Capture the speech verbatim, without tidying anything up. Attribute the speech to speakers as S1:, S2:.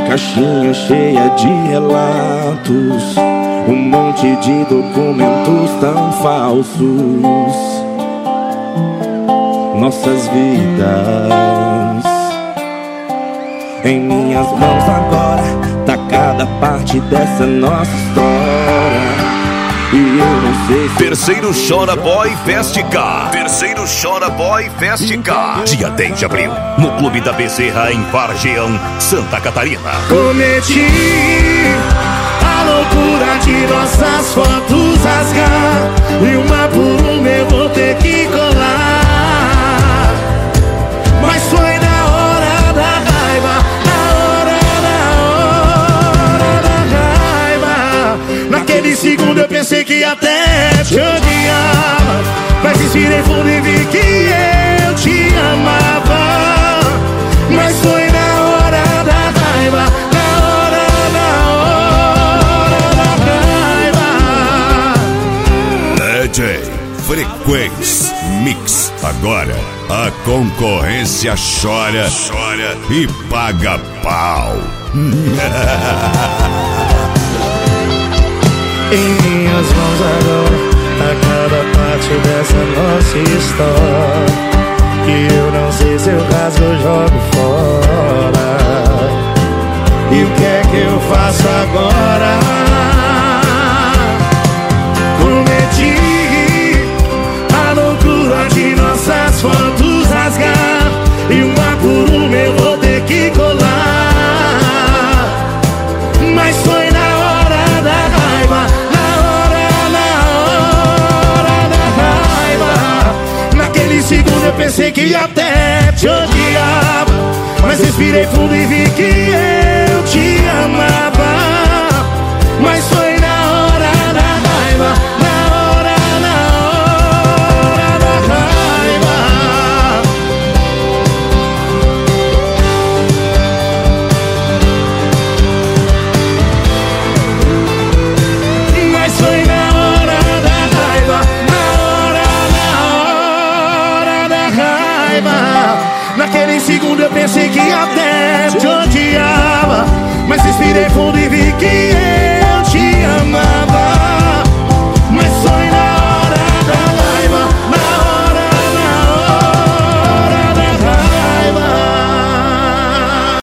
S1: caixinha cheia de relatos, um monte de documentos tão falsos. Nossas vidas em minhas mãos agora, tá cada parte dessa nossa história. E eu não sei se...
S2: Terceiro Chora Boy Festica. Terceiro Chora Boy Festica. Dia dez de abril, no Clube da Bezerra, em Varjeão, Santa Catarina.
S3: Cometi a loucura de nossas fotos rasgar, e uma por uma eu vou ter que colar. Mas foi na hora da raiva, na hora, na hora da raiva. Naquele segundo eu pensei que até te odiava, mas respirei fundo e vi que eu te amava. Mas foi na hora da raiva, na hora, na hora da raiva.
S2: D J Frequência Mix. Agora a concorrência chora, chora e paga pau.
S3: Em minhas mãos agora, a cada parte dessa nossa história, que eu não sei se eu rasgo ou jogo fora. E o que é que eu faço agora? Cometi a loucura de nossas fotos rasgar, e uma por uma eu vou ter que colar. Mas foi na hora da raiva, na hora, na hora da raiva. Naquele segundo eu pensei que até te odiava, mas respirei fundo e vi que eu te amava. Mas foi na hora da raiva, na hora, na hora da raiva. Mas foi na hora da raiva, na hora, na hora da raiva. Naquele segundo eu pensei que até te odiava, mas respirei fundo